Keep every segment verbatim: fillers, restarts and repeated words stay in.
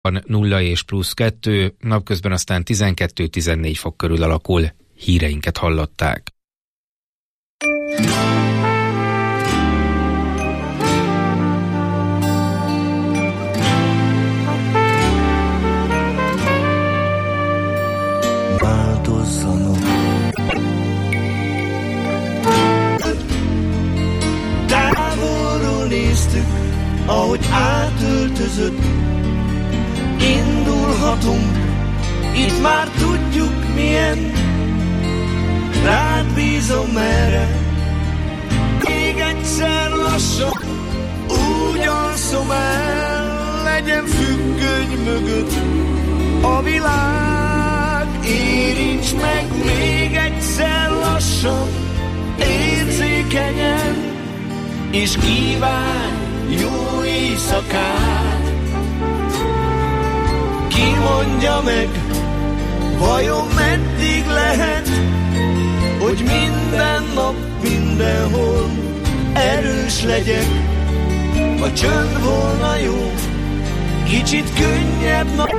nulla és plusz kettő, napközben aztán tizenkettő-tizennégy fok körül alakul. Híreinket hallották. Változzanak. Távolról néztük, ahogy átöltözött. Indulhatunk, itt már tudjuk milyen. Rád bízom merre. Még egyszer lassan úgy alszom el, legyen függöny mögött a világ. Érints meg még egyszer lassan, érzékenyen, és kívánj jó éjszakát. Ki mondja meg, vajon meddig lehet, hogy minden nap, mindenhol erős legyek. Ha csönd volna jó, kicsit könnyebb nap.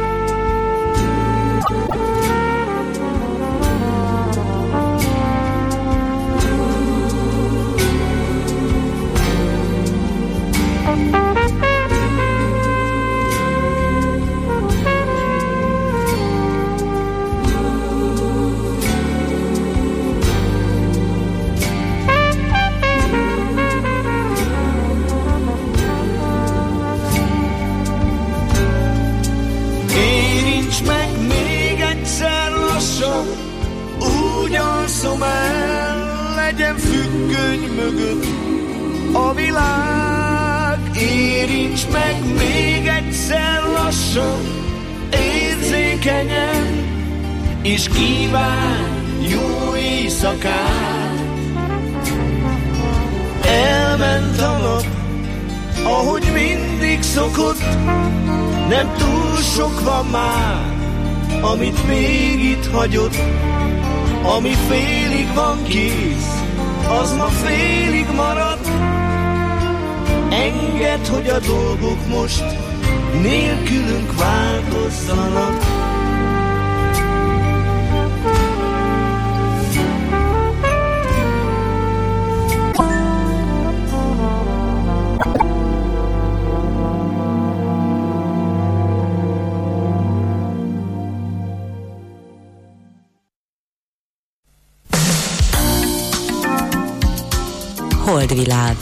Úgy alszom el, legyen függöny mögött a világ. Érints meg még egyszer lassan, érzékenyen, és kívánj jó éjszakát. Elment a nap, ahogy mindig szokott, nem túl sok van már, amit még itt hagyott. Ami félig van kész, az ma félig marad. Engedd, hogy a dolgok most nélkülünk változzanak. Holdvilág.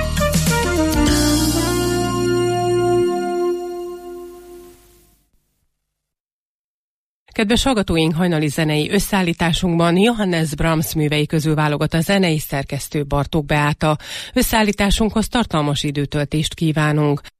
Kedves hallgatóink, hajnali zenei összeállításunkban Johannes Brahms művei közül válogat a zenei szerkesztő Bartók Beáta. Összeállításunkhoz tartalmas időtöltést kívánunk.